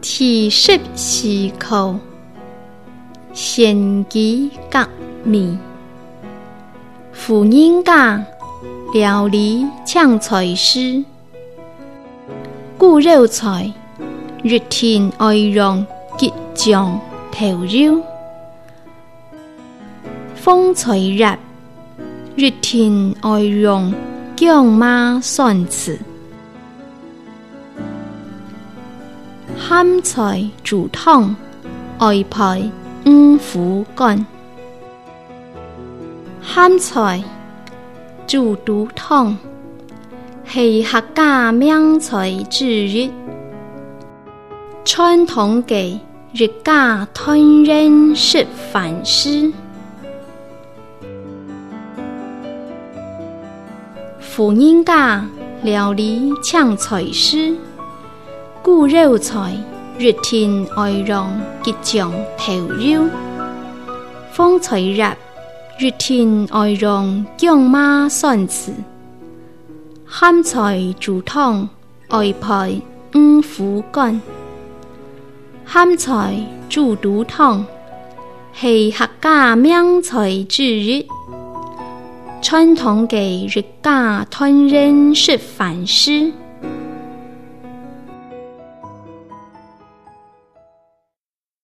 第14課獻祭革命。婦人家料理搶財師，古肉菜熱天愛用結醬調肉，風吹入熱天愛用薑麻蒜豉，鹹菜煮湯愛配五虎乾，鹹菜煮肚湯係客家名菜之一，傳統嘅客家團圓食飯時，婦人家料理搶財時，古肉菜熱天愛用結醬調肉，風吹入熱天愛用薑麻蒜豉，鹹菜煮湯愛配五虎乾，鹹菜煮肚湯係客家名菜之一，傳統嘅客家團圓食飯時，